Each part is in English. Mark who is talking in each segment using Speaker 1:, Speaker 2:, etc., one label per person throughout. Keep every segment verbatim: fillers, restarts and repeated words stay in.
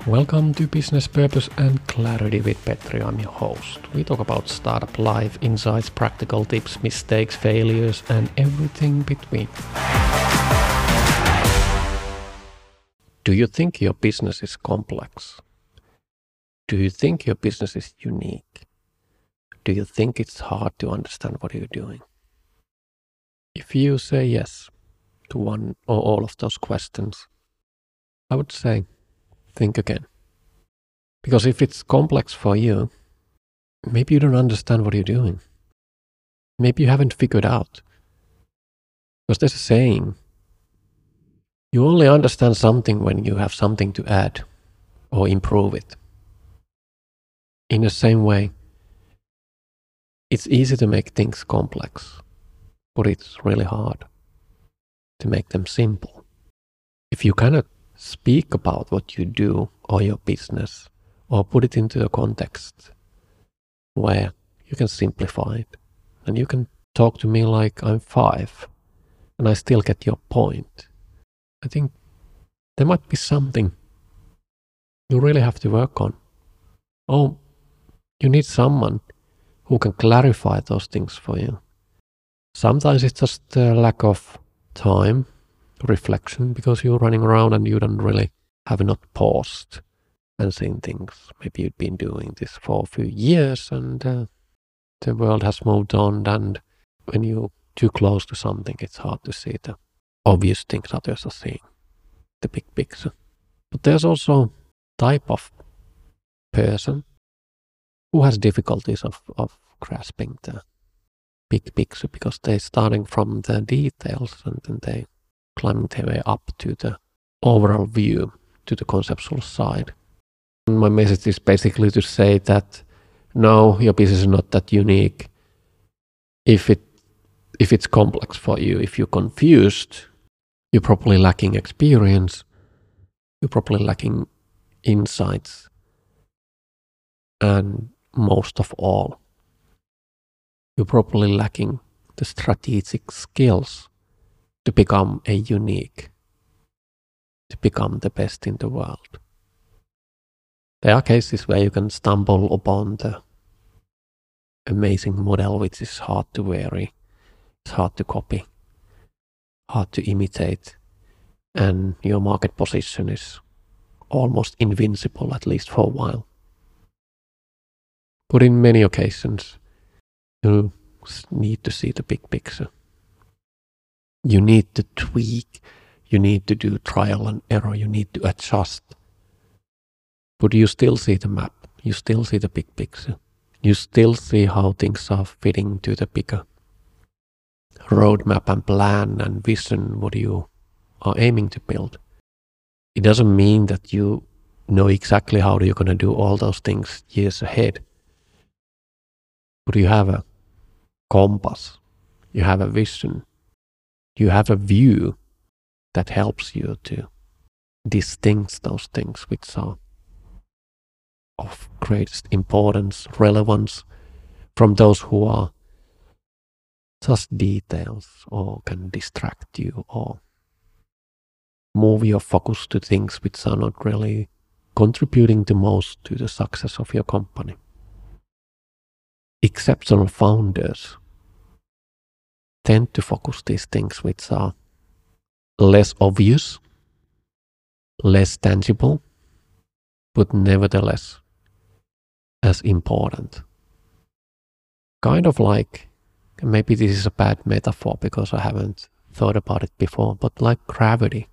Speaker 1: Welcome to Business Purpose and Clarity with Petri. I'm your host. We talk about startup life, insights, practical tips, mistakes, failures, and everything between. Do you think your business is complex? Do you think your business is unique? Do you think it's hard to understand what you're doing? If you say yes to one or all of those questions, I would say think again. Because if it's complex for you, maybe you don't understand what you're doing. Maybe you haven't figured out. Because there's a saying, you only understand something when you have something to add or improve it. In the same way, it's easy to make things complex, but it's really hard to make them simple. If you cannot speak about what you do or your business, or put it into a context where you can simplify it, and you can talk to me like I'm five, and I still get your point, I think there might be something you really have to work on. Or you need someone who can clarify those things for you. Sometimes it's just a lack of time, reflection, because you're running around and you don't really have not paused and seen things. Maybe you've been doing this for a few years and uh, the world has moved on, and when you're too close to something, it's hard to see the obvious things others are seeing, the big picture. But there's also type of person who has difficulties of, of grasping the big picture, because they're starting from the details and then they climbing their way up to the overall view, to the conceptual side. And my message is basically to say that no, your business is not that unique. If it if it's complex for you, if you're confused, you're probably lacking experience, you're probably lacking insights, and most of all, you're probably lacking the strategic skills to become a unique, to become the best in the world. There are cases where you can stumble upon the amazing model which is hard to vary, it's hard to copy, hard to imitate, and your market position is almost invincible, at least for a while. But in many occasions, you need to see the big picture. You need to tweak, you need to do trial and error, you need to adjust. But you still see the map, you still see the big picture. You still see how things are fitting to the bigger roadmap and plan and vision what you are aiming to build. It doesn't mean that you know exactly how you're going to do all those things years ahead. But you have a compass, you have a vision, you have a view that helps you to distinguish those things which are of greatest importance, relevance, from those who are just details or can distract you or move your focus to things which are not really contributing the most to the success of your company. Exceptional founders tend to focus these things which are less obvious, less tangible, but nevertheless as important. Kind of like, maybe this is a bad metaphor because I haven't thought about it before, but like gravity.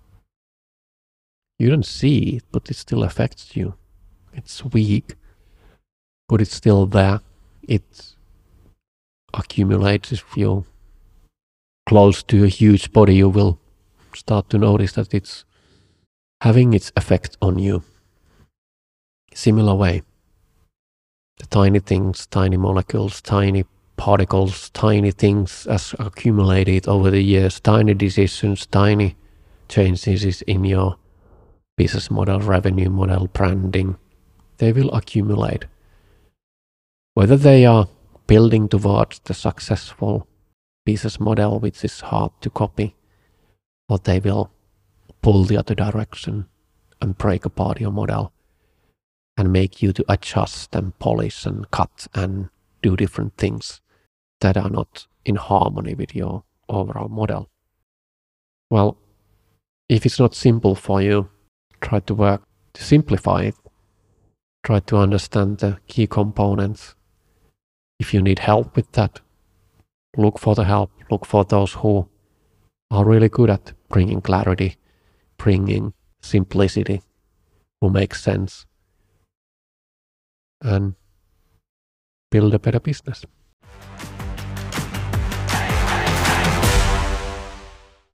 Speaker 1: You don't see it, but it still affects you. It's weak, but it's still there. It accumulates. If you're close to a huge body, you will start to notice that it's having its effect on you. Similar way, the tiny things, tiny molecules, tiny particles, tiny things as accumulated over the years, tiny decisions, tiny changes in your business model, revenue model, branding, they will accumulate. Whether they are building towards the successful business model which is hard to copy, or they will pull the other direction and break apart your model and make you to adjust and polish and cut and do different things that are not in harmony with your overall model. Well, if it's not simple for you, try to work to simplify it. Try to understand the key components. If you need help with that, look for the help. Look for those who are really good at bringing clarity, bringing simplicity, who make sense, and build a better business.